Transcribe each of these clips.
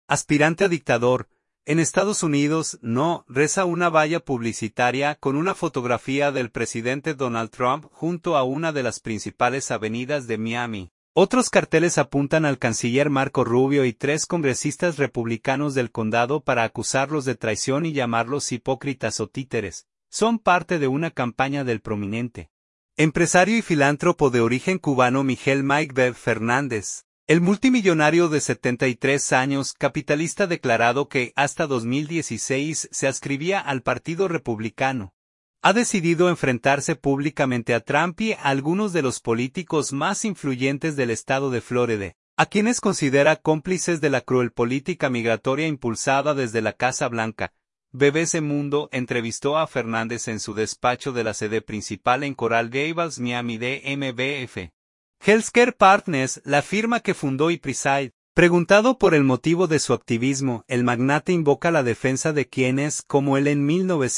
aspirante a dictador, en Estados Unidos, no, reza una valla publicitaria con una fotografía del presidente Donald Trump junto a una de las principales avenidas de Miami. Otros carteles apuntan al canciller Marco Rubio y 3 congresistas republicanos del condado para acusarlos de traición y llamarlos hipócritas o títeres. Son parte de una campaña del prominente empresario y filántropo de origen cubano Miguel Mike Bev Fernández. El multimillonario de 73 años, capitalista declarado que, hasta 2016, se adscribía al Partido Republicano, ha decidido enfrentarse públicamente a Trump y a algunos de los políticos más influyentes del estado de Florida, a quienes considera cómplices de la cruel política migratoria impulsada desde la Casa Blanca. BBC Mundo entrevistó a Fernández en su despacho de la sede principal en Coral Gables, Miami, DMVF. Healthcare Partners, la firma que fundó y preside. Preguntado por el motivo de su activismo, el magnate invoca la defensa de quienes, como él en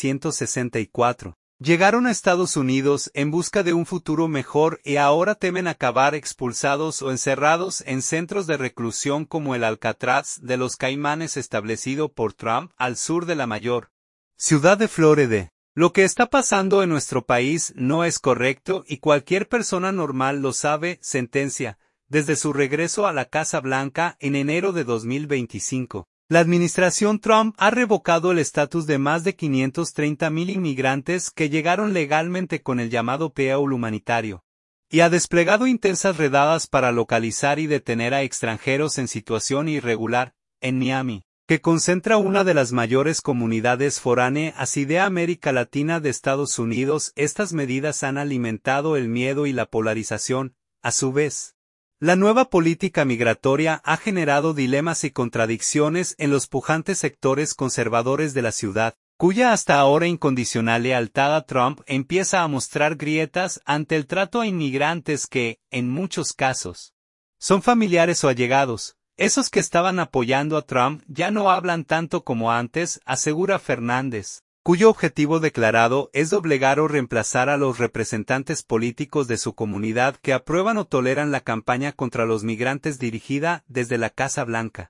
1964, llegaron a Estados Unidos en busca de un futuro mejor y ahora temen acabar expulsados o encerrados en centros de reclusión como el Alcatraz de los Caimanes establecido por Trump al sur de la mayor ciudad de Florida. Lo que está pasando en nuestro país no es correcto y cualquier persona normal lo sabe, sentencia. Desde su regreso a la Casa Blanca en enero de 2025, la administración Trump ha revocado el estatus de más de 530,000 inmigrantes que llegaron legalmente con el llamado paquete humanitario, y ha desplegado intensas redadas para localizar y detener a extranjeros en situación irregular, en Miami, que concentra una de las mayores comunidades foráneas de América Latina de Estados Unidos. Estas medidas han alimentado el miedo y la polarización, a su vez. La nueva política migratoria ha generado dilemas y contradicciones en los pujantes sectores conservadores de la ciudad, cuya hasta ahora incondicional lealtad a Trump empieza a mostrar grietas ante el trato a inmigrantes que, en muchos casos, son familiares o allegados. Esos que estaban apoyando a Trump ya no hablan tanto como antes, asegura Fernández, cuyo objetivo declarado es doblegar o reemplazar a los representantes políticos de su comunidad que aprueban o toleran la campaña contra los migrantes dirigida desde la Casa Blanca.